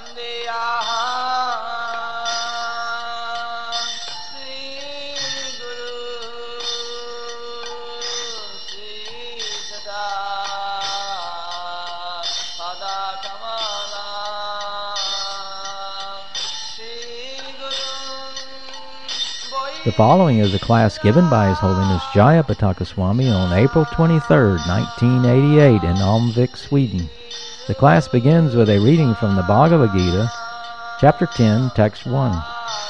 The following is a class given by His Holiness Jayapataka Swami on April 23, 1988 in Almvik, Sweden. The class begins with a reading from the Bhagavad Gita, Chapter 10, Text 1.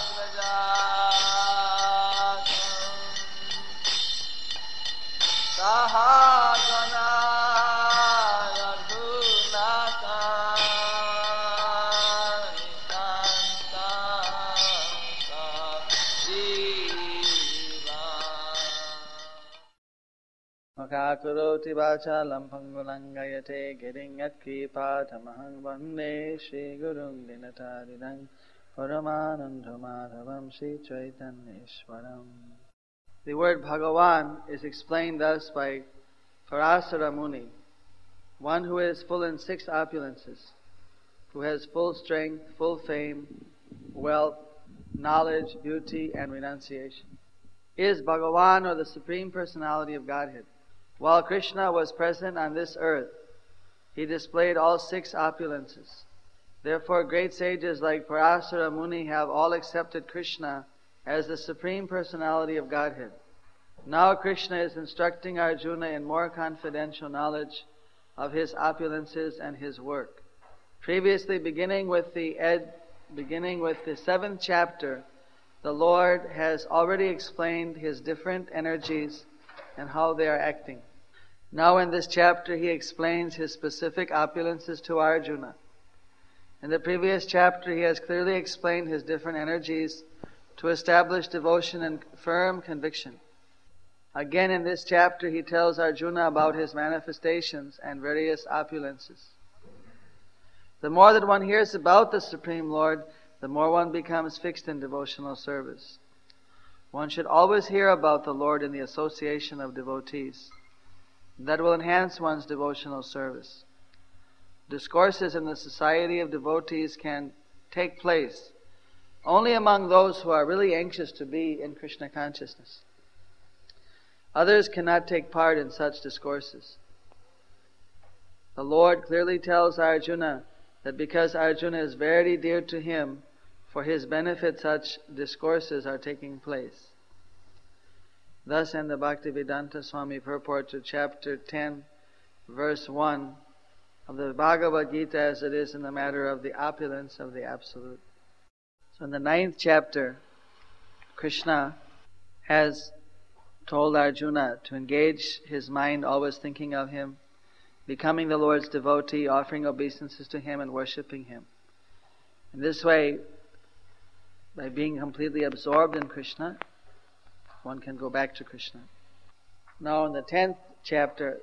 Makakuroti vachalam pangulangayate giringat kripatamahang vande Shri Gurung Dinataridang Paramanandhamadhavam Shri Chaitanyeshwaram. The word Bhagavan is explained thus by Parasara Muni, one who is full in 6 opulences, who has full strength, full fame, wealth, knowledge, beauty, and renunciation, is Bhagavan, or the Supreme Personality of Godhead. While Krishna was present on this earth, he displayed all 6 opulences. Therefore, great sages like Parasara Muni have all accepted Krishna as the Supreme Personality of Godhead. Now Krishna is instructing Arjuna in more confidential knowledge of his opulences and his work. Previously, beginning with the 7th chapter, the Lord has already explained his different energies and how they are acting. Now in this chapter he explains his specific opulences to Arjuna. In the previous chapter he has clearly explained his different energies to establish devotion and firm conviction. Again in this chapter he tells Arjuna about his manifestations and various opulences. The more that one hears about the Supreme Lord, the more one becomes fixed in devotional service. One should always hear about the Lord in the association of devotees. That will enhance one's devotional service. Discourses in the society of devotees can take place only among those who are really anxious to be in Krishna consciousness. Others cannot take part in such discourses. The Lord clearly tells Arjuna that because Arjuna is very dear to him, for his benefit such discourses are taking place. Thus in the Bhaktivedanta Swami purport to chapter 10, verse 1 of the Bhagavad Gita, as it is in the matter of the opulence of the Absolute. So in the 9th chapter, Krishna has told Arjuna to engage his mind always thinking of him, becoming the Lord's devotee, offering obeisances to him and worshipping him. In this way, by being completely absorbed in Krishna, one can go back to Krishna. Now in the 10th chapter,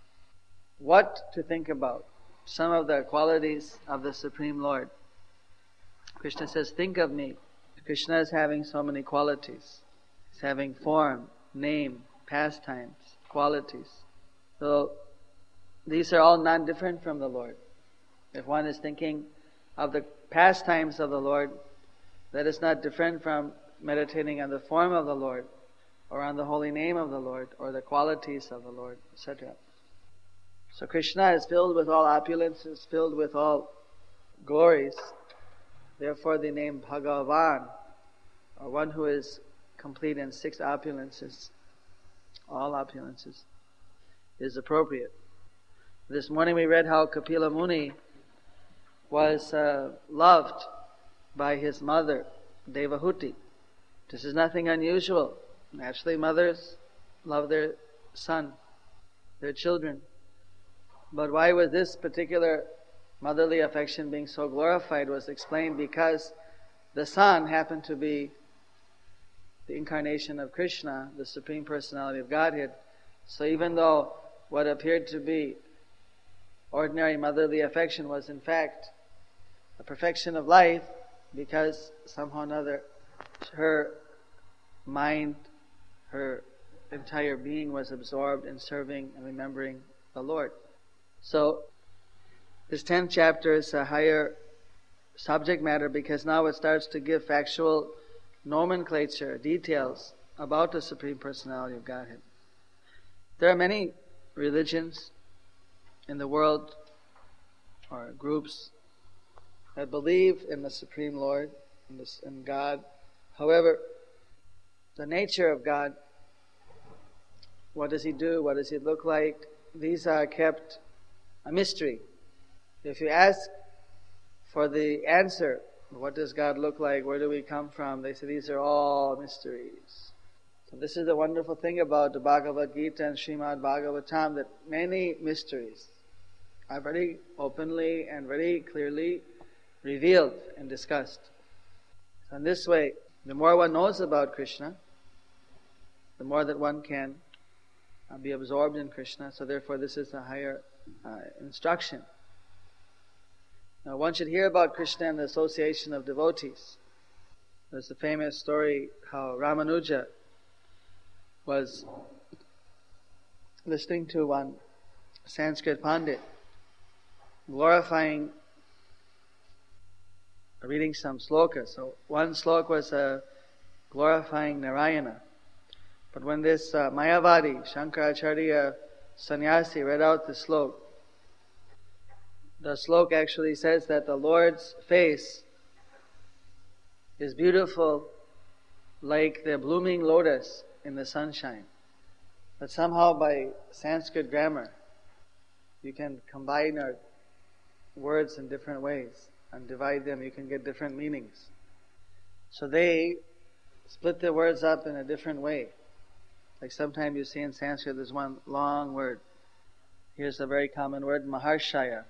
what to think about? Some of the qualities of the Supreme Lord. Krishna says, think of me. Krishna is having so many qualities. He's having form, name, pastimes, qualities. So these are all non-different from the Lord. If one is thinking of the pastimes of the Lord, that is not different from meditating on the form of the Lord, or on the holy name of the Lord, or the qualities of the Lord, etc. So Krishna is filled with all opulences, filled with all glories. Therefore the name Bhagavan, or one who is complete in 6 opulences, all opulences, is appropriate. This morning we read how Kapila Muni was loved by his mother, Devahuti. This is nothing unusual. Naturally, mothers love their son, their children. But why was this particular motherly affection being so glorified was explained because the son happened to be the incarnation of Krishna, the Supreme Personality of Godhead. So even though what appeared to be ordinary motherly affection was in fact a perfection of life, because somehow or another her mind, her entire being was absorbed in serving and remembering the Lord. So this 10th chapter is a higher subject matter, because now it starts to give factual nomenclature, details about the Supreme Personality of Godhead. There are many religions in the world, or groups, that believe in the Supreme Lord, in God. However, the nature of God, what does He do, what does He look like, these are kept a mystery. If you ask for the answer, what does God look like, where do we come from, they say these are all mysteries. So this is the wonderful thing about the Bhagavad Gita and Srimad Bhagavatam, that many mysteries are very openly and very clearly revealed and discussed. So in this way, the more one knows about Krishna, the more that one can be absorbed in Krishna. So therefore this is a higher instruction. Now one should hear about Krishna and the association of devotees. There's the famous story how Ramanuja was listening to one Sanskrit Pandit glorifying, reading some slokas. So one slok was glorifying Narayana. But when this Mayavadi, Shankaracharya sannyasi read out the slok actually says that the Lord's face is beautiful like the blooming lotus in the sunshine. But somehow by Sanskrit grammar, you can combine our words in different ways and divide them, you can get different meanings. So they split the words up in a different way. Like sometimes you see in Sanskrit there's one long word. Here's a very common word, Maharshaya.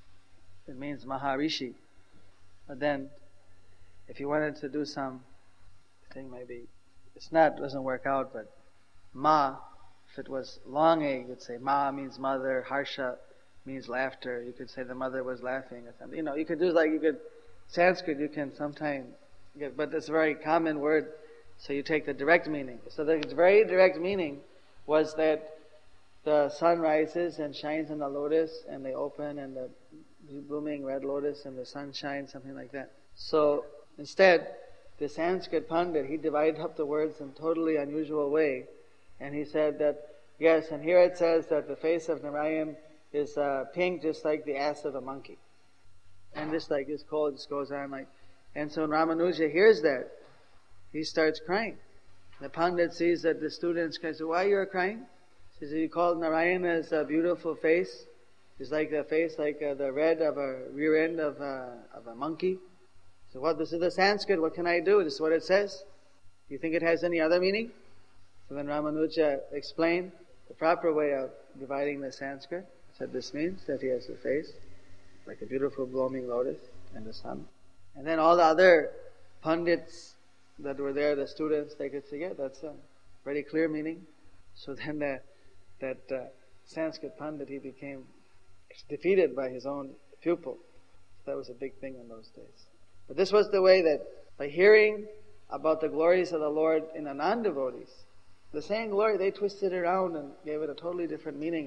It means Maharishi. But then, if you wanted to do some thing maybe, doesn't work out, but Ma, if it was long A, you could say Ma means mother, Harsha means laughter. You could say the mother was laughing or something. You could do Sanskrit you can sometimes get, but it's a very common word, so you take the direct meaning. So the very direct meaning was that the sun rises and shines on the lotus, and they open, and the blooming red lotus and the sun shines, something like that. So instead, the Sanskrit Pandit, he divided up the words in a totally unusual way, and he said that, yes, and here it says that the face of Narayan is pink, just like the ass of a monkey. And this cold just goes on and so when Ramanuja hears that, he starts crying. The Pandit sees that the students say, why you are crying? He says, you called Narayana's beautiful face. It's like the face, the red of a rear end of a monkey. So what? This is the Sanskrit. What can I do? This is what it says. Do you think it has any other meaning? So then Ramanuja explained the proper way of dividing the Sanskrit. He said this means that he has a face like a beautiful blooming lotus in the sun. And then all the other Pandits that were there, the students, they could say, yeah, that's a very clear meaning. So then that Sanskrit Pandit, he became defeated by his own pupil. So that was a big thing in those days. But this was the way that by hearing about the glories of the Lord in the non-devotees, the same glory, they twisted it around and gave it a totally different meaning.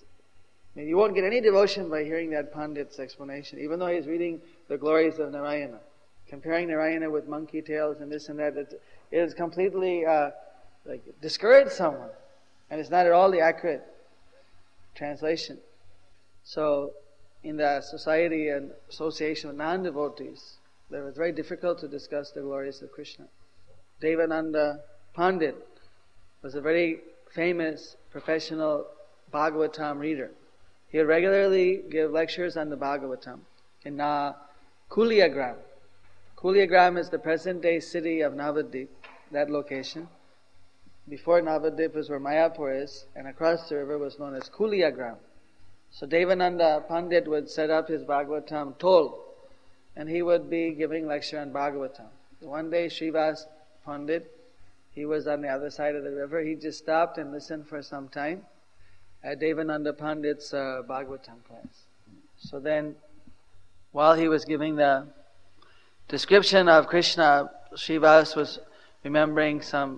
You won't get any devotion by hearing that Pandit's explanation, even though he's reading the glories of Narayana. Comparing Narayana with monkey tails and this and that, it is completely discouraged someone. And it's not at all the accurate translation. So, in the society and association of non-devotees, it was very difficult to discuss the glories of Krishna. Devananda Pandit was a very famous professional Bhagavatam reader. He would regularly give lectures on the Bhagavatam in Kuliagram. Kuliagram is the present-day city of Navadvip, that location. Before Navadvip is where Mayapur is, and across the river was known as Kuliagram. So Devananda Pandit would set up his Bhagavatam toll, and he would be giving lecture on Bhagavatam. One day Srivas Pandit, he was on the other side of the river. He just stopped and listened for some time at Devananda Pandit's Bhagavatam class. So then, while he was giving the description of Krishna, Srivas was remember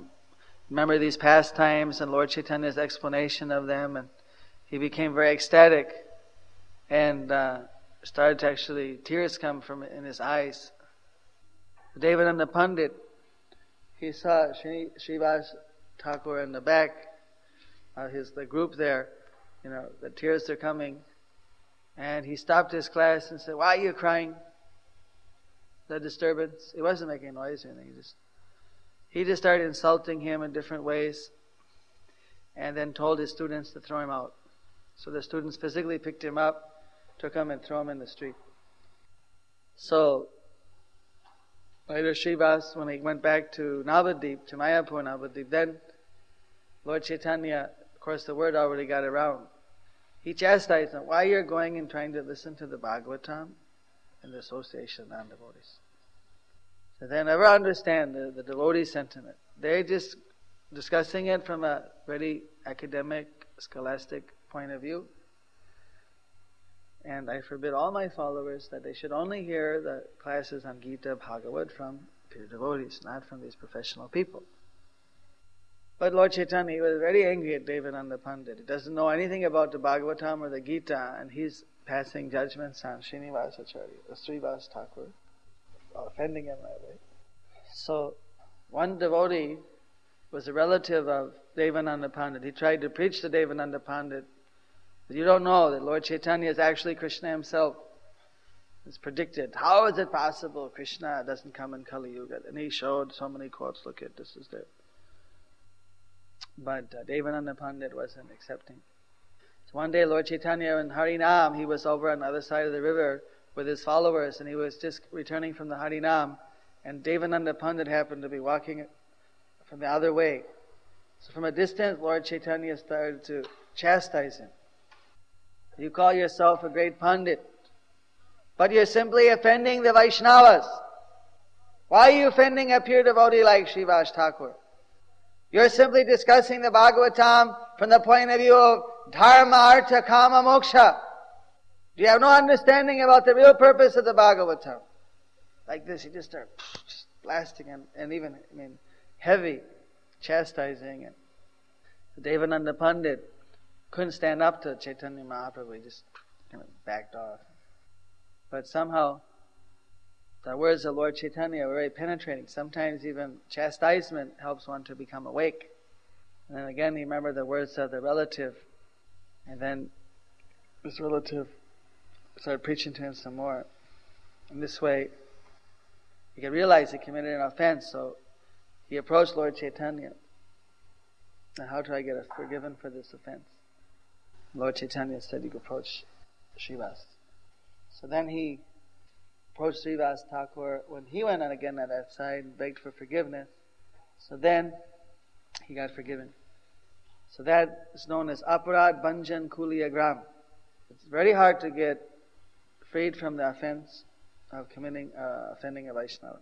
these pastimes and Lord Chaitanya's explanation of them, and he became very ecstatic. And started to actually, tears come from in his eyes. Devananda Pandit, he saw Srivas Thakur in the back of the group there, the tears are coming. And he stopped his class and said, "Why are you crying? The disturbance." He wasn't making noise or anything. He just started insulting him in different ways, and then told his students to throw him out. So the students physically picked him up, took him and threw him in the street. So later Srivas, when he went back to Navadip, to Mayapur Navadip, then Lord Chaitanya, of course the word already got around. He chastised him. Why you're going and trying to listen to the Bhagavatam in the association of non-devotees? So they never understand the devotee sentiment. They're just discussing it from a very academic, scholastic point of view. And I forbid all my followers that they should only hear the classes on Gita, Bhagavad from pure devotees, not from these professional people. But Lord Chaitanya was very angry at Devananda Pandit. He doesn't know anything about the Bhagavatam or the Gita, and he's passing judgments on Srivas Thakur, offending him that way. So, one devotee was a relative of Devananda Pandit. He tried to preach to Devananda Pandit, but you don't know that Lord Chaitanya is actually Krishna himself. It's predicted. How is it possible Krishna doesn't come in Kali Yuga? And he showed so many quotes. Look at this is there. But Devananda Pandit wasn't accepting. So one day Lord Chaitanya in Harinam, he was over on the other side of the river with his followers, and he was just returning from the Harinam, and Devananda Pandit happened to be walking from the other way. So from a distance, Lord Chaitanya started to chastise him. You call yourself a great Pandit, but you're simply offending the Vaishnavas. Why are you offending a pure devotee like Srivas Thakur? You're simply discussing the Bhagavatam from the point of view of dharma, artha, kama, moksha. You have no understanding about the real purpose of the Bhagavatam. Like this, you just start blasting and even, heavy chastising. And Devananda Pandit couldn't stand up to Chaitanya Mahaprabhu. He just kind of backed off. But somehow, the words of Lord Chaitanya were very penetrating. Sometimes even chastisement helps one to become awake. And then again, he remembered the words of the relative. And then this relative started preaching to him some more. In this way, he could realize he committed an offense. So he approached Lord Chaitanya. Now, how do I get forgiven for this offense? Lord Chaitanya said, you could approach Srivas. So then he approached Srivas Thakur when he went on again at that side and begged for forgiveness. So then he got forgiven. So that is known as Aparad Bhanjan Kuliya Gram. It's very hard to get freed from the offense of offending a Vaishnava.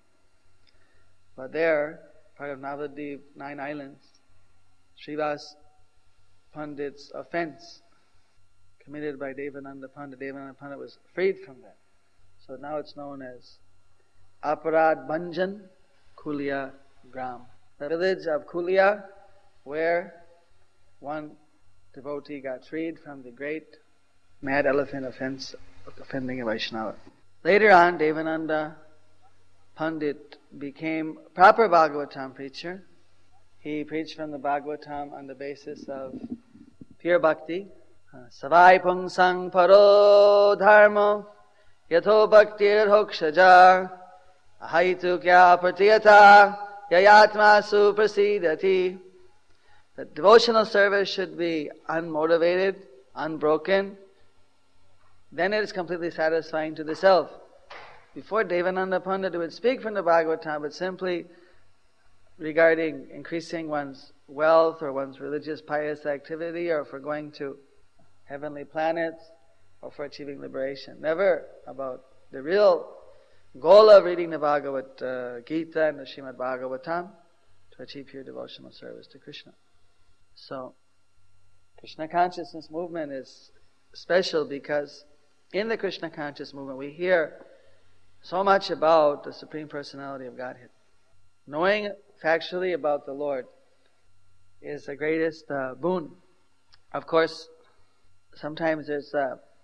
But there, part of Navadip, 9 islands, Srivas Pandit's offense committed by Devananda Pandit was freed from that. So now it's known as Aparad Bhanjan Kuliya Gram. The village of Kuliya, where one devotee got freed from the great mad elephant offense of offending a Vaishnava. Later on, Devananda Pandit became a proper Bhagavatam preacher. He preached from the Bhagavatam on the basis of pure bhakti. Savai pungsang paro dharma yatho bhaktir hokshaja ahaitu kya pratiyata yayatma suprasidati. The devotional service should be unmotivated, unbroken. Then it is completely satisfying to the self. Before, Devananda Pandit would speak from the Bhagavatam, but simply regarding increasing one's wealth or one's religious pious activity, or for going to heavenly planets, or for achieving liberation. Never about the real goal of reading the Bhagavad Gita and the Srimad Bhagavatam to achieve pure devotional service to Krishna. So, Krishna consciousness movement is special because in the Krishna conscious movement we hear so much about the Supreme Personality of Godhead. Knowing factually about the Lord is the greatest boon. Of course, sometimes there's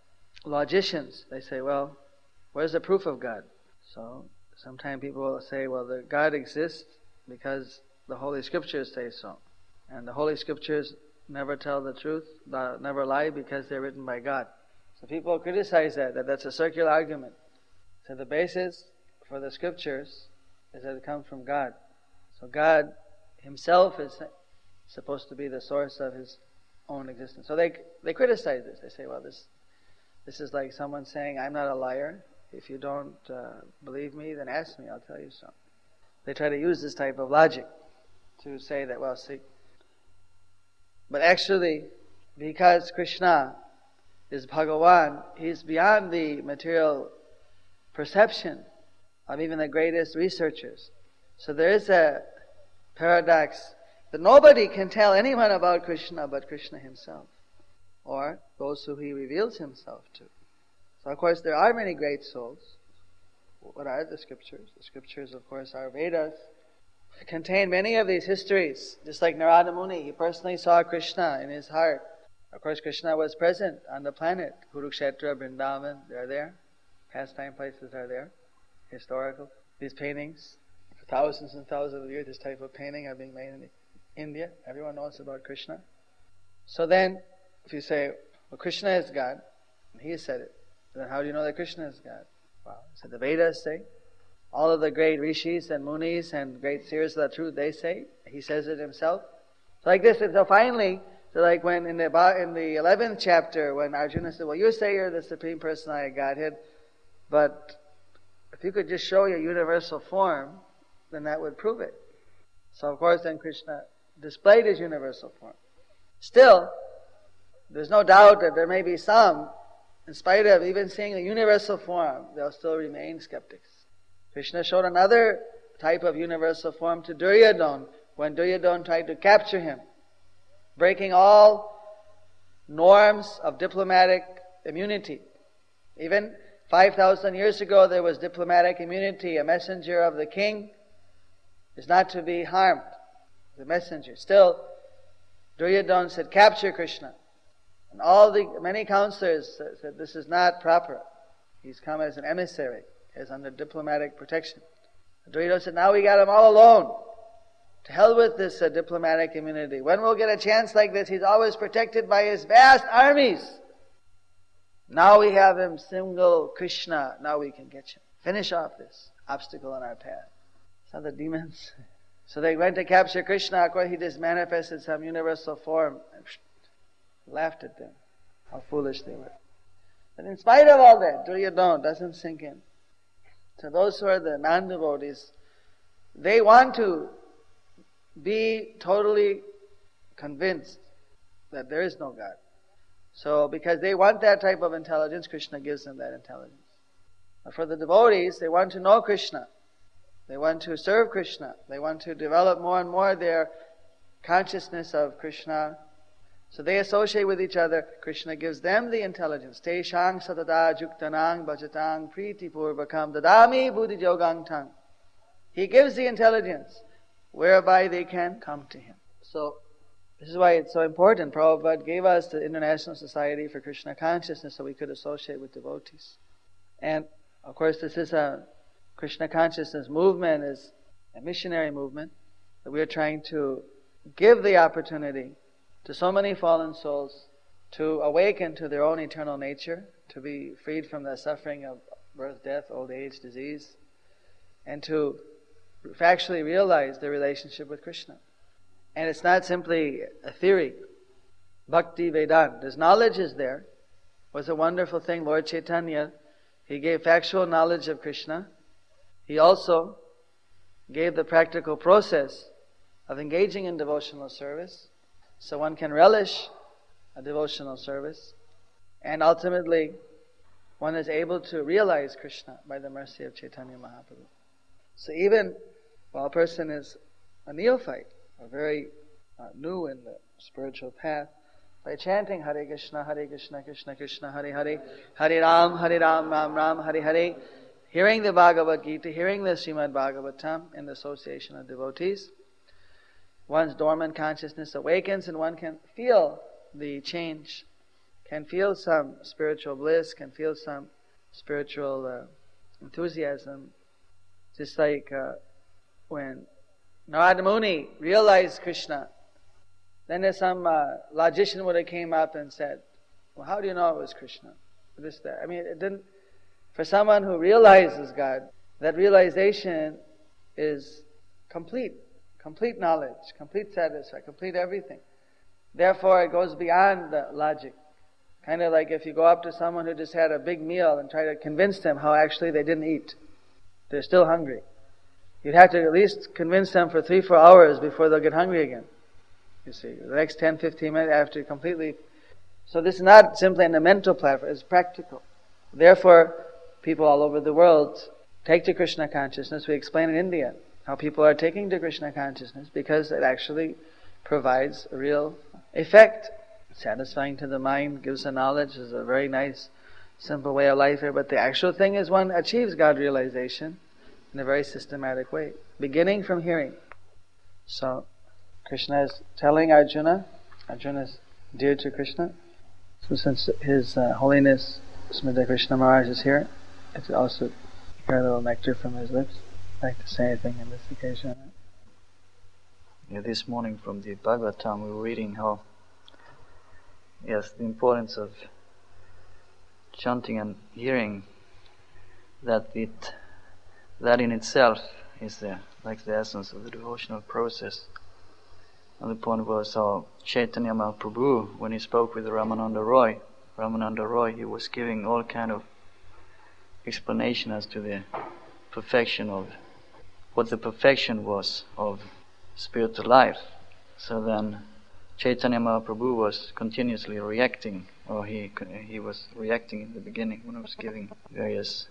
logicians, they say, well, where's the proof of God? So sometimes people will say, well, the God exists because the Holy Scriptures say so. And the Holy Scriptures never tell the truth, never lie, because they're written by God. So people criticize that's a circular argument. So the basis for the Scriptures is that it comes from God. So God Himself is supposed to be the source of His own existence. So they criticize this. They say, well, this is like someone saying, I'm not a liar. If you don't believe me, then ask me, I'll tell you so. They try to use this type of logic to say that, well, see. But actually, because Krishna is Bhagavan, He's beyond the material perception of even the greatest researchers. So there is a paradox that nobody can tell anyone about Krishna but Krishna Himself, or those who He reveals Himself to. So of course there are many great souls. What are the Scriptures? The Scriptures, of course, are Vedas. They contain many of these histories. Just like Narada Muni, he personally saw Krishna in his heart. Of course, Krishna was present on the planet. Kurukshetra, Vrindavan, they're there. Pastime places are there. Historical. These paintings, for thousands and thousands of years, this type of painting are being made in India. Everyone knows about Krishna. So then, if you say, well, Krishna is God, and He said it, then how do you know that Krishna is God? Well, so the Vedas say, all of the great rishis and munis and great seers of the truth, they say, He says it Himself. So like this, and so finally, so like when in the 11th chapter, when Arjuna said, well, you say you're the Supreme Personality of Godhead, but if you could just show your universal form, then that would prove it. So of course then Krishna displayed His universal form. Still, there's no doubt that there may be some, in spite of even seeing the universal form, they'll still remain skeptics. Krishna showed another type of universal form to Duryodhana when Duryodhana tried to capture him, breaking all norms of diplomatic immunity. Even 5,000 years ago there was diplomatic immunity. A messenger of the king is not to be harmed. The messenger. Still, Duryodhana said, capture Krishna. And many counselors said, this is not proper. He's come as an emissary, as under diplomatic protection. Duryodhana said, now we got him all alone. To hell with this diplomatic immunity. When we'll get a chance like this, he's always protected by his vast armies. Now we have him single Krishna. Now we can get him. Finish off this obstacle on our path. So the demons. So they went to capture Krishna. Of course, he just manifested some universal form and laughed at them. How foolish they were. But in spite of all that, Duryodhana doesn't sink in. So those who are the non-devotees, they want to be totally convinced that there is no God. So because they want that type of intelligence, Krishna gives them that intelligence. But for the devotees, they want to know Krishna. They want to serve Krishna. They want to develop more and more their consciousness of Krishna. So they associate with each other. Krishna gives them the intelligence. Te shang satada juktanang bhajatang priti purvakam dadami buddhi yogang tang. He gives the intelligence whereby they can come to Him. So this is why it's so important. Prabhupada gave us the International Society for Krishna Consciousness so we could associate with devotees. And of course this is a Krishna Consciousness movement, is a missionary movement that we are trying to give the opportunity to so many fallen souls to awaken to their own eternal nature, to be freed from the suffering of birth, death, old age, disease, and to factually realize their relationship with Krishna. And it's not simply a theory. Bhakti Vedanta. This knowledge is there. It was a wonderful thing. Lord Chaitanya, He gave factual knowledge of Krishna. He also gave the practical process of engaging in devotional service, so one can relish a devotional service, and ultimately one is able to realize Krishna by the mercy of Chaitanya Mahaprabhu. So even while a person is a neophyte, or very new in the spiritual path, by chanting Hare Krishna, Krishna Krishna, Hare Hare, Hare Ram, Ram Ram, Hare Hare, hearing the Bhagavad Gita, hearing the Srimad Bhagavatam in the association of devotees, one's dormant consciousness awakens and one can feel the change can feel some spiritual bliss, can feel some spiritual enthusiasm. Just like when Narada Muni realized Krishna, then there's some logician would have came up and said, well, how do you know it was Krishna? This, that. I mean, it didn't. For someone who realizes God, that realization is complete knowledge, complete satisfaction, complete everything. Therefore, it goes beyond the logic. Kind of like if you go up to someone who just had a big meal and try to convince them how actually they didn't eat. They're still hungry. You'd have to at least convince them for 3-4 hours before they'll get hungry again. You see, the next 10-15 minutes after completely. So this is not simply on the mental platform, it's practical. Therefore, people all over the world take to Krishna consciousness. We explain in India how people are taking to Krishna consciousness because it actually provides a real effect. Satisfying to the mind, gives a knowledge, is a very nice, simple way of life here. But the actual thing is one achieves God realization in a very systematic way, beginning from hearing. So, Krishna is telling Arjuna is dear to Krishna. So since His Holiness Srimati Krishna Maharaj is here, it's also hear a little nectar from his lips. I'd like to say anything on this occasion? Yeah, this morning from the Bhagavatam we were reading how, yes, the importance of chanting and hearing, that in itself is the essence of the devotional process. And the point was how Chaitanya Mahaprabhu, when he spoke with Ramananda Roy, he was giving all kind of explanation as to the perfection of what the perfection was of spiritual life. So then Chaitanya Mahaprabhu was continuously reacting, or he was reacting in the beginning when I was giving various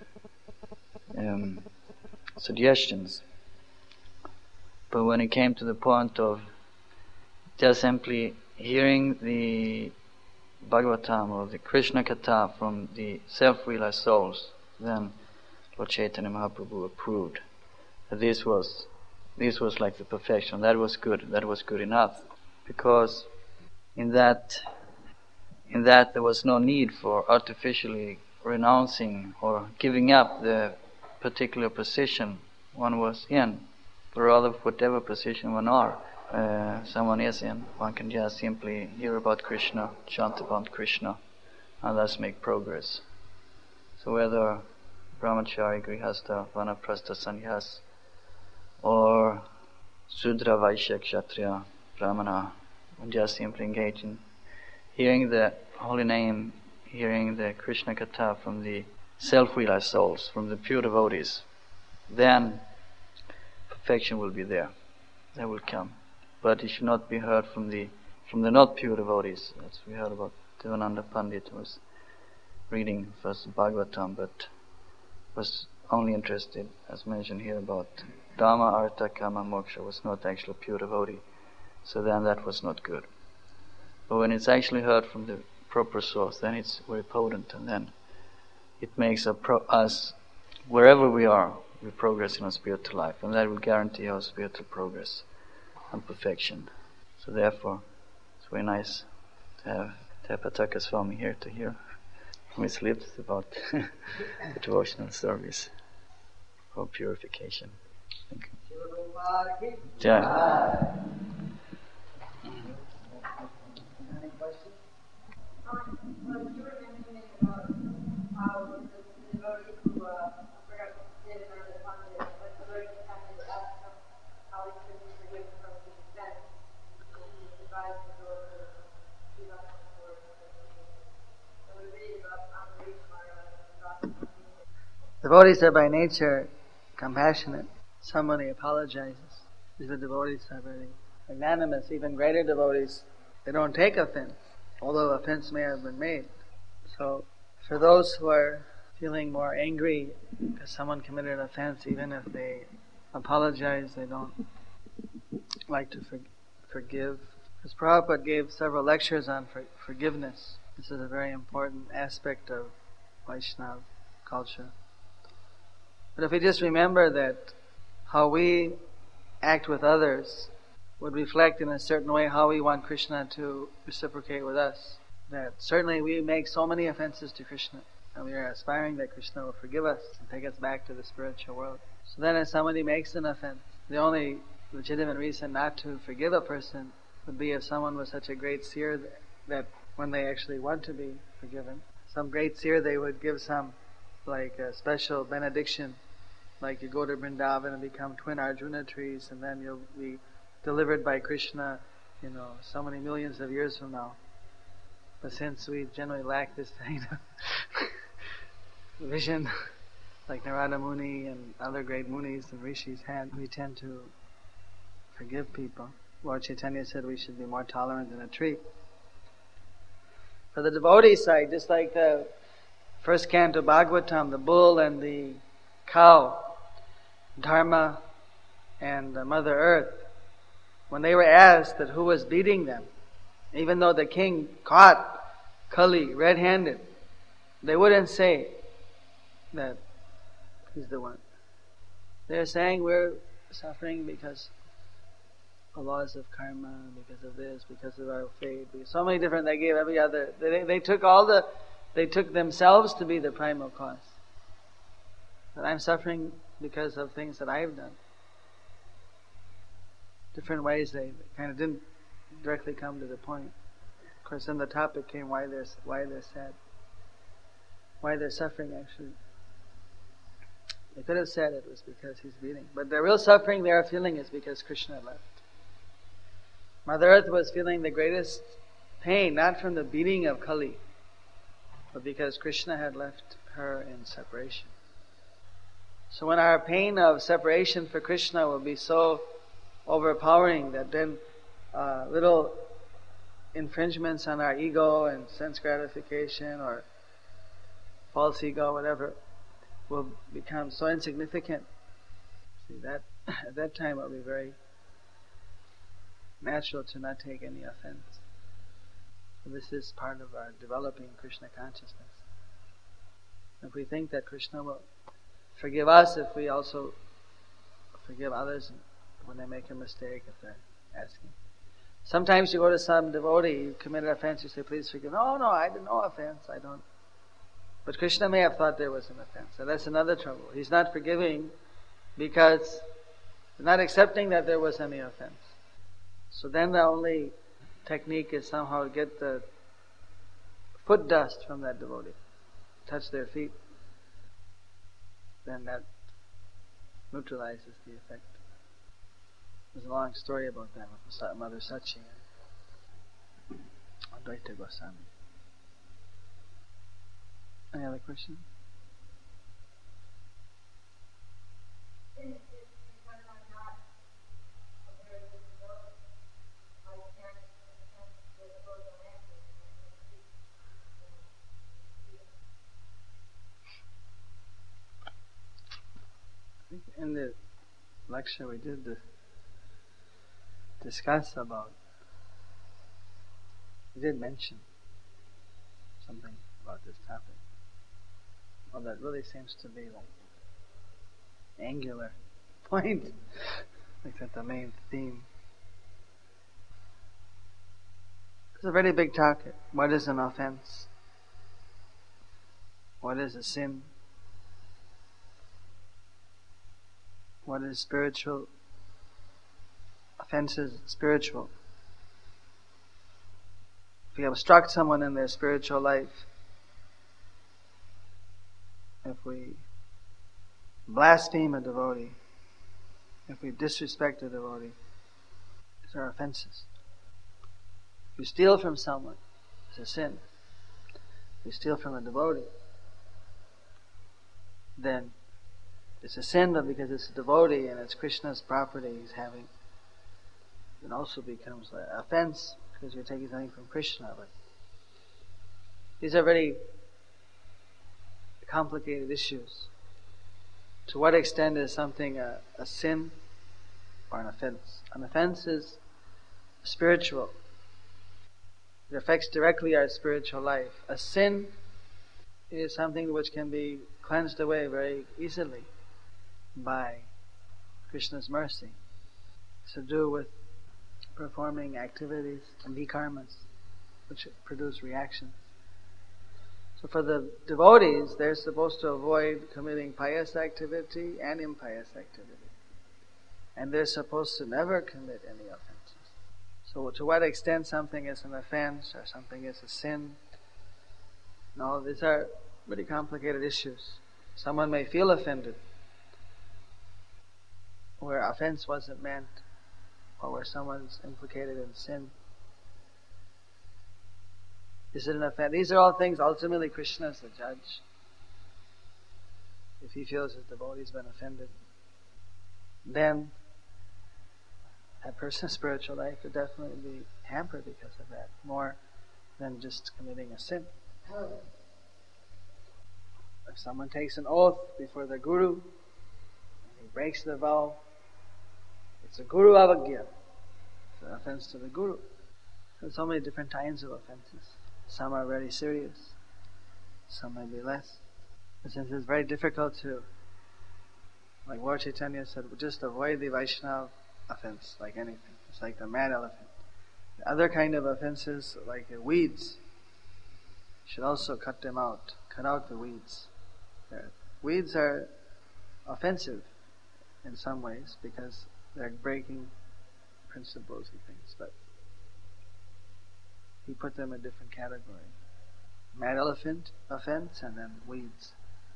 suggestions. But when it came to the point of just simply hearing the Bhagavatam or the Krishna Katha from the self-realized souls, then Lord Chaitanya Mahaprabhu approved that this was like the perfection. That was good enough, because in that there was no need for artificially renouncing or giving up the particular position one was in, but rather whatever position someone is in, one can just simply hear about Krishna, chant about Krishna, and thus make progress. So whether Brahmachari, Grihastha, Vanaprastha, Sannyas, or Sudra, Vaishya, Kshatriya, Brahmana, and just simply engage in hearing the holy name, hearing the Krishna Katha from the self-realized souls, from the pure devotees, then perfection will be there. That will come. But it should not be heard from the not pure devotees. As we heard about Devananda Pandit, who was reading first Bhagavatam, but was only interested, as mentioned here, about Dhamma, Artha, Kama, Moksha, was not actually a pure devotee. So then that was not good. But when it's actually heard from the proper source, then it's very potent, and then it makes us, wherever we are, we progress in our spiritual life, and that will guarantee our spiritual progress and perfection. So therefore, it's very nice to have Pataka Swami here to hear from his lips about the devotional service for purification. Thank you. Jai. Any questions? You were mentioning about how the devotees who did another Pandit, but the devotees have to ask them how they can be forgiven from the offense, and he advised them to go to Shiva or and we read about Amrish Maharaj. Devotees are by nature compassionate. Somebody apologizes. The devotees are very magnanimous. Even greater devotees, they don't take offense, although offense may have been made. So, for those who are feeling more angry because someone committed an offense, even if they apologize, they don't like to forgive. Because Prabhupada gave several lectures on forgiveness. This is a very important aspect of Vaishnava culture. But if we just remember that how we act with others would reflect in a certain way how we want Krishna to reciprocate with us. that certainly we make so many offenses to Krishna, and we are aspiring that Krishna will forgive us and take us back to the spiritual world. So then if somebody makes an offense, the only legitimate reason not to forgive a person would be if someone was such a great seer that when they actually want to be forgiven, some great seer, they would give some like a special benediction, like you go to Vrindavan and become twin Arjuna trees, and then you'll be delivered by Krishna, so many millions of years from now. But since we generally lack this kind of vision, like Narada Muni and other great munis and rishis had, we tend to forgive people. Lord Chaitanya said we should be more tolerant than a tree. For the devotee side, just like the first canto Bhagavatam, the bull and the cow, Dharma and Mother Earth, when they were asked that who was beating them, even though the king caught Kali red-handed, they wouldn't say that he's the one. They're saying we're suffering because of laws of karma, because of this, because of our fate. So many different, they gave every other, they took themselves to be the primal cause. That I'm suffering because of things that I've done. Different ways they kind of didn't directly come to the point. Of course, then the topic came why they're sad, why they're suffering. Actually, they could have said it was because he's beating, but the real suffering they are feeling is because Krishna left. Mother Earth was feeling the greatest pain, not from the beating of Kali, but because Krishna had left her in separation. So when our pain of separation for Krishna will be so overpowering that then little infringements on our ego and sense gratification or false ego, whatever, will become so insignificant. See, that at that time it will be very natural to not take any offense. So this is part of our developing Krishna consciousness. If we think that Krishna will forgive us if we also forgive others when they make a mistake, if they're asking. Sometimes you go to some devotee, you committed offense, you say, please forgive. No, I did no offense, I don't. But Krishna may have thought there was an offense. So that's another trouble. He's not forgiving because he's not accepting that there was any offense. So then the only technique is somehow to get the foot dust from that devotee. Touch their feet. Then that neutralizes the effect. There's a long story about that with Mother Sachi and Advaita Goswami. Any other question? In the lecture we did discuss about, we did mention something about this topic. Well, that really seems to be like angular point, like that's the main theme. It's a very big topic. What is an offense? What is a sin? What is spiritual? Offense is spiritual. If we obstruct someone in their spiritual life, if we blaspheme a devotee, if we disrespect a devotee, these are offenses. If you steal from someone, it's a sin. If you steal from a devotee, then it's a sin, but because it's a devotee and it's Krishna's property he's having, it also becomes an offense because you're taking something from Krishna. But these are very complicated issues. To what extent is something a sin or an offense? An offense is spiritual. It affects directly our spiritual life. A sin is something which can be cleansed away very easily by Krishna's mercy. It's to do with performing activities and karmas. which produce reactions. So for the devotees, they're supposed to avoid committing pious activity and impious activity. And they're supposed to never commit any offenses. So to what extent something is an offense or something is a sin, no, these are really complicated issues. Someone may feel offended where offense wasn't meant, or where someone's implicated in sin. Is it an offense? These are all things ultimately Krishna is the judge. If he feels his devotee's been offended, then that person's spiritual life would definitely be hampered because of that, more than just committing a sin. If someone takes an oath before the Guru, and he breaks the vow, it's a Guru Avagya. It's an offense to the Guru. There's so many different kinds of offenses. Some are very serious. Some may be less. But since it's very difficult to, like Lord Chaitanya said, just avoid the Vaishnava offense like anything. It's like the mad elephant. The other kind of offenses, like weeds, you should also cut them out. Cut out the weeds. Weeds are offensive in some ways because they're breaking principles and things, but he put them in a different category. Mad elephant, offense, and then weeds.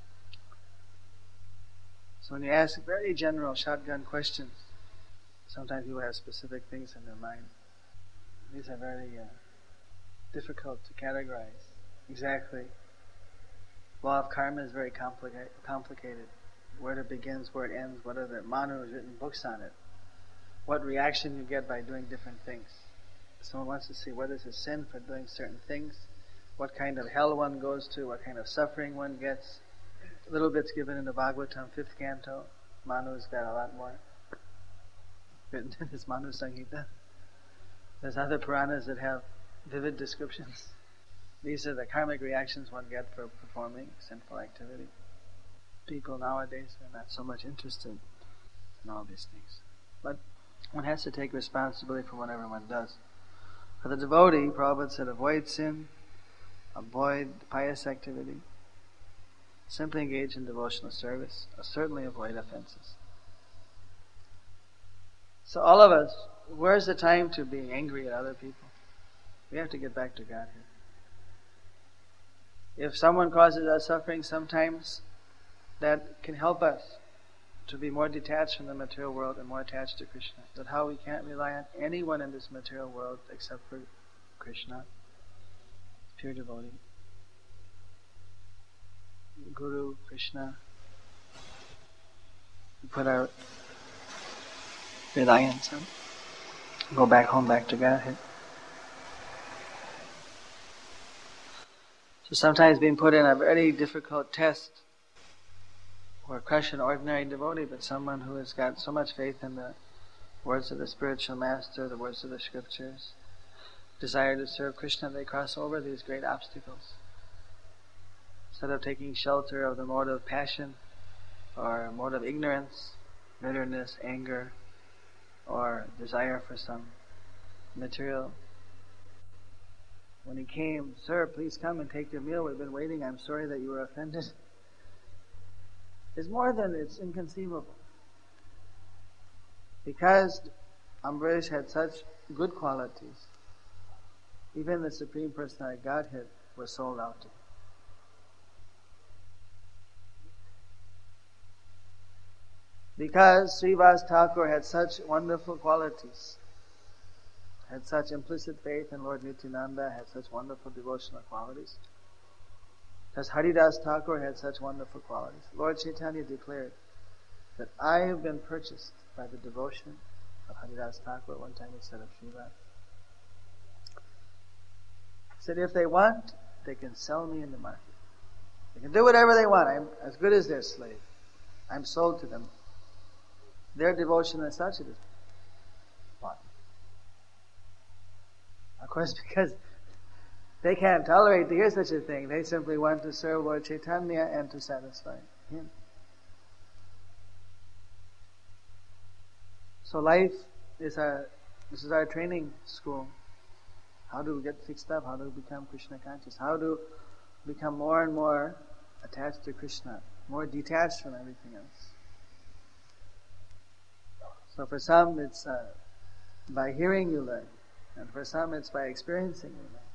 So when you ask very general shotgun questions, sometimes people have specific things in their mind. These are very difficult to categorize exactly. Law of karma is very complicated. Where it begins, where it ends, what are the Manu has written books on it. What reaction you get by doing different things. Someone wants to see what is a sin for doing certain things, what kind of hell one goes to, what kind of suffering one gets. A little bit's given in the Bhagavatam, 5th canto. Manu's got a lot more written in his Manu Samhita. There's other Puranas that have vivid descriptions. These are the karmic reactions one gets for performing sinful activity. People nowadays are not so much interested in all these things. But one has to take responsibility for whatever one does. For the devotee, Prabhupada said, avoid sin, avoid pious activity, simply engage in devotional service, or certainly avoid offenses. So all of us, where's the time to be angry at other people? We have to get back to God here. If someone causes us suffering, sometimes that can help us to be more detached from the material world and more attached to Krishna. That how we can't rely on anyone in this material world except for Krishna, pure devotee. Guru, Krishna. We put our reliance on. Go back home, back to Godhead. So sometimes being put in a very difficult test or crush an ordinary devotee, but someone who has got so much faith in the words of the spiritual master, the words of the scriptures, desire to serve Krishna, they cross over these great obstacles. Instead of taking shelter of the mode of passion or mode of ignorance, bitterness, anger, or desire for some material. When he came, sir, please come and take your meal. We've been waiting. I'm sorry that you were offended. It's more than it's inconceivable. Because Ambrish had such good qualities, even the Supreme Personality Godhead was sold out to him. Because Srivas Thakur had such wonderful qualities, had such implicit faith in Lord Nityananda, had such wonderful devotional qualities. Because Haridas Thakur had such wonderful qualities. Lord Chaitanya declared that I have been purchased by the devotion of Haridas Thakur. One time he said of Srivas. He said, if they want, they can sell me in the market. They can do whatever they want. I'm as good as their slave. I'm sold to them. Their devotion is such, it is bought. Of course, because they can't tolerate to hear such a thing. They simply want to serve Lord Chaitanya and to satisfy him. So life is this is our training school. How do we get fixed up? How do we become Krishna conscious? How do we become more and more attached to Krishna, more detached from everything else? So for some it's by hearing you learn, and for some it's by experiencing you learn.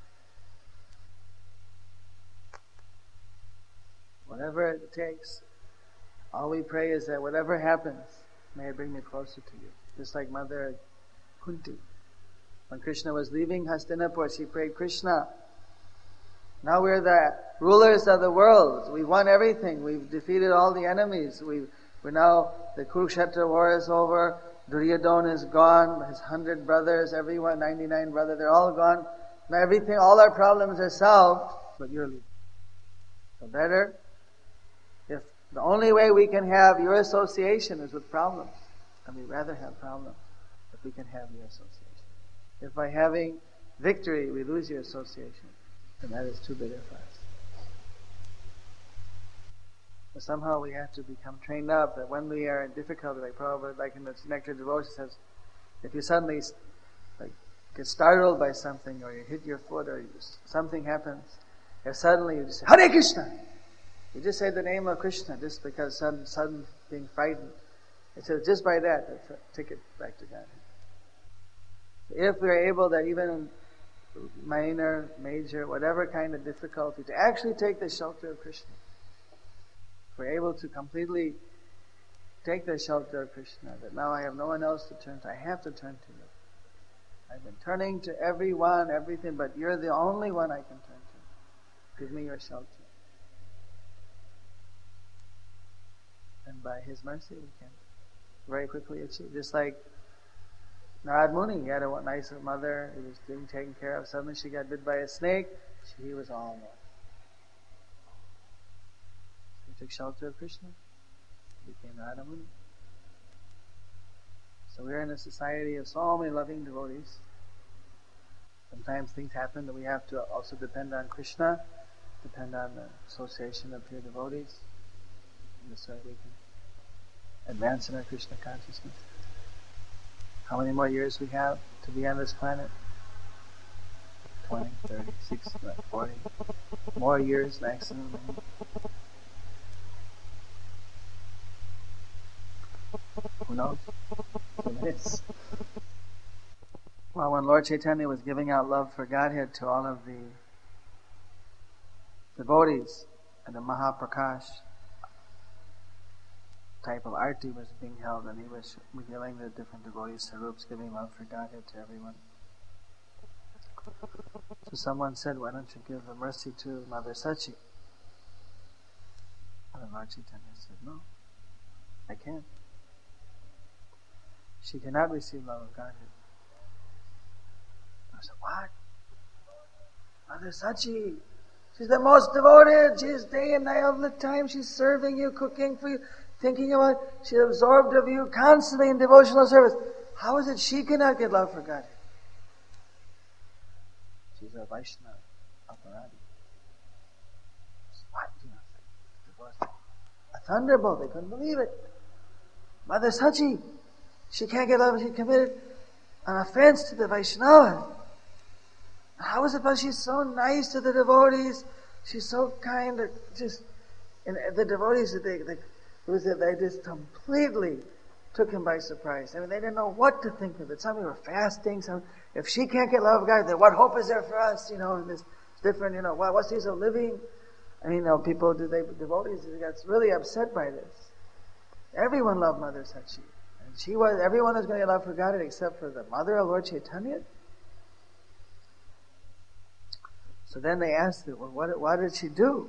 Whatever it takes, all we pray is that whatever happens, may it bring me closer to you. Just like Mother Kunti. When Krishna was leaving Hastinapur, she prayed, Krishna, now we're the rulers of the world. We've won everything. We've defeated all the enemies. We're now, the Kurukshetra war is over. Duryodhana is gone. His 100 brothers, everyone, 99 brothers, they're all gone. Now everything, all our problems are solved, but you're leaving. So better, if the only way we can have your association is with problems, and we'd rather have problems if we can have your association. If by having victory we lose your association, then that is too bitter for us. But somehow we have to become trained up that when we are in difficulty, like Prabhupada, like in the Nectar Devotion says, if you suddenly get startled by something, or you hit your foot, or something happens, if suddenly you just say, Hare Krishna! You just say the name of Krishna just because sudden being frightened. It says just by that, that's a ticket back to God. If we're able that even in minor, major, whatever kind of difficulty, to actually take the shelter of Krishna. If we're able to completely take the shelter of Krishna, that now I have no one else to turn to, I have to turn to you. I've been turning to everyone, everything, but you're the only one I can turn to. Give me your shelter. And by His mercy we can very quickly achieve. Just like Narad Muni, he had a nice mother, he was being taken care of. Suddenly she got bit by a snake, he was all alone. He took shelter of Krishna, he became Narada Muni. So we're in a society of so many loving devotees. Sometimes things happen that we have to also depend on Krishna, depend on the association of pure devotees. And this way we can advance in our Krishna consciousness. How many more years we have to be on this planet? 20, 30, 60, 40. More years maximum. Who knows? 2 minutes. Well, when Lord Chaitanya was giving out love for Godhead to all of the devotees, and the Mahaprakash type of arti was being held, and he was revealing the different devotees' sarups, giving love for Godhead to everyone. So someone said, why don't you give the mercy to Mother Sachi? And Lord Chaitanya said, no, I can't. She cannot receive love of Godhead. I said, what? Mother Sachi, she's the most devoted. She's day and night all the time. She's serving you, cooking for you, thinking about it. She's absorbed of you, constantly in devotional service. How is it she cannot get love for God? She's a Vaishnava, Aparadi. What? A thunderbolt. They couldn't believe it. Mother Sachi, she can't get love. She committed an offense to the Vaishnava. How is it possible? She's so nice to the devotees. She's so kind. And the devotees, they just completely took him by surprise. I mean, they didn't know what to think of it. Some were fasting. If she can't get love of God, then what hope is there for us? And this different, what's the use of living? I mean, devotees got really upset by this. Everyone loved Mother Sachi. And everyone was going to get love for God except for the mother of Lord Chaitanya. So then they asked her, well, what did she do?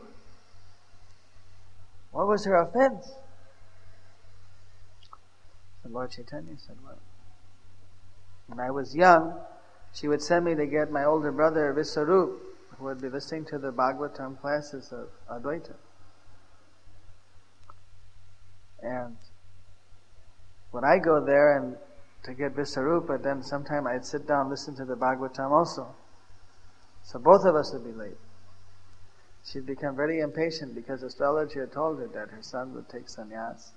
What was her offense? And Lord Chaitanya said, well, when I was young, she would send me to get my older brother Visarup, who would be listening to the Bhagavatam classes of Advaita. And when I go there and to get Visarupa, then sometime I'd sit down and listen to the Bhagavatam also. So both of us would be late. She'd become very impatient because astrology had told her that her son would take sannyas,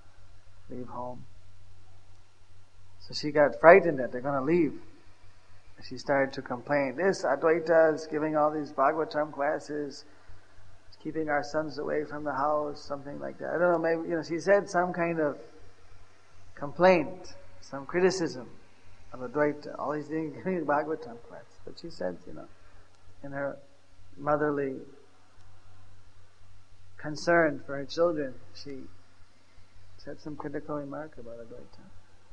leave home. So she got frightened that they're going to leave. she started to complain. This Advaita is giving all these Bhagavatam classes, keeping our sons away from the house, something like that. I don't know, maybe, she said some kind of complaint, some criticism of Advaita. All he's doing is giving Bhagavatam class. But she said, in her motherly concern for her children, she said some critical remark about Advaita.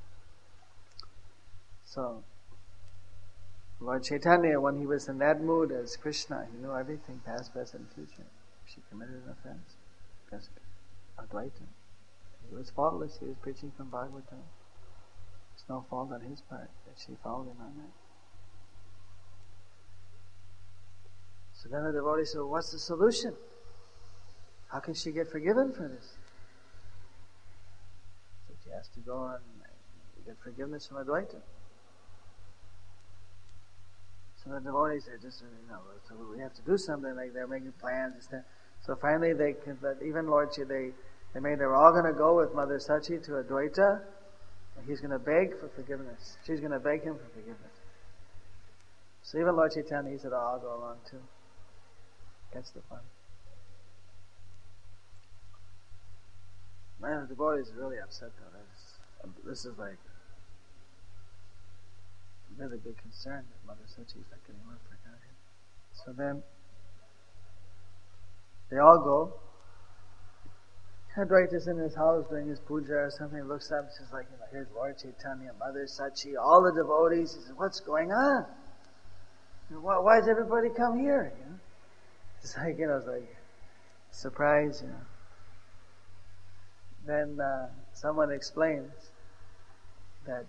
So, Lord Chaitanya, when he was in that mood as Krishna, he knew everything, past, present, future. She committed an offense against Advaita. He was faultless, he was preaching from Bhagavatam. There's no fault on his part that she followed him on that. So then the devotee said, well, what's the solution? How can she get forgiven for this? So she has to go and get forgiveness from Advaita. So the devotees said, so we have to do something, like they're making plans and stuff. So finally even Lord Chaitanya, they're all going to go with Mother Sachi to Advaita, and he's going to beg for forgiveness. She's going to beg him for forgiveness. So even Lord Chaitanya, he said, I'll go along too. That's the fun. Man, the devotee is really upset though. This is like a really big concern that Mother Sachi is not getting love for God. So then they all go. Advaita's in his house doing his puja or something. He looks up and says, here's Lord Chaitanya, Mother Sachi, all the devotees. He says, what's going on? Why does everybody come here? It's like, it's like surprise, Then someone explains that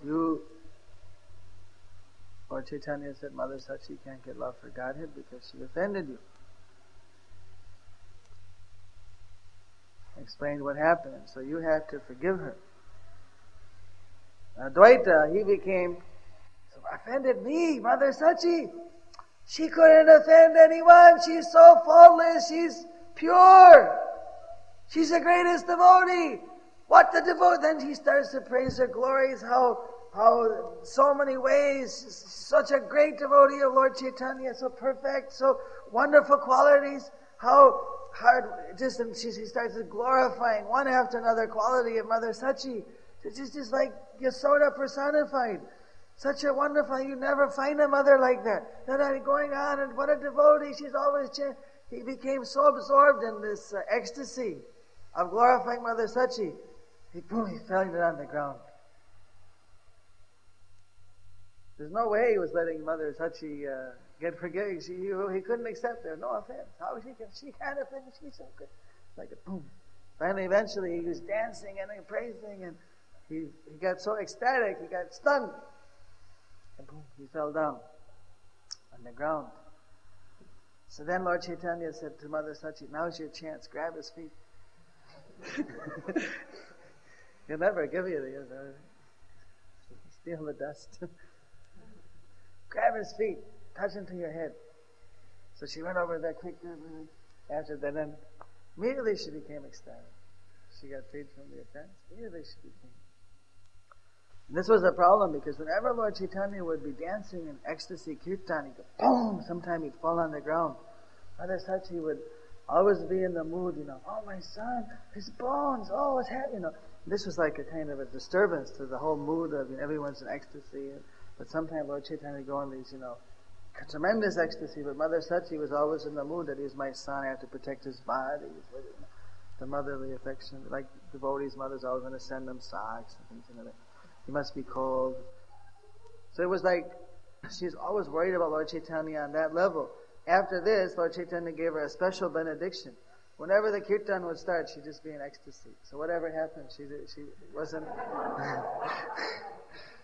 Lord Chaitanya said Mother Sachi can't get love for Godhead because she offended you. Explained what happened, so you have to forgive her. Advaita, he became, so offended me, Mother Sachi. She couldn't offend anyone. She's so faultless. She's pure. She's the greatest devotee. What the devotee? Then he starts to praise her glories, how so many ways, such a great devotee of Lord Chaitanya, so perfect, so wonderful qualities, how hard, and he starts glorifying one after another quality of Mother Sachi. It's just like Yasoda personified. Such a wonderful, you never find a mother like that. Then going on, and what a devotee, she's always he became so absorbed in this ecstasy of glorifying Mother Sachi. He fell it on the ground. There's no way he was letting Mother Sachi get forgiven. He couldn't accept her. No offense. How she can't offend? She's so good. Like a boom. Finally, eventually, he was dancing and praising, and he got so ecstatic, he got stunned. And boom, he fell down on the ground. So then Lord Chaitanya said to Mother Sachi, now's your chance, grab his feet. He'll never give you the steal the dust. Grab his feet, touch him to your head. So she went over there quickly. After that, then immediately she became ecstatic. She got freed from the offense. Immediately she became. And this was a problem because whenever Lord Chaitanya would be dancing in ecstasy kirtan, he'd go boom. Sometime he'd fall on the ground. Mother Sachi would always be in the mood, oh my son, his bones, oh what's happening, This was like a kind of a disturbance to the whole mood of everyone's in ecstasy. But sometimes Lord Chaitanya would go in these, tremendous ecstasy, but Mother Sachi was always in the mood that he's my son, I have to protect his body. The motherly affection, like devotees' mothers always going to send them socks and things like that. He must be cold. So it was like, she's always worried about Lord Chaitanya on that level. After this, Lord Chaitanya gave her a special benediction. Whenever the kirtan would start, she'd just be in ecstasy. So whatever happened, she wasn't...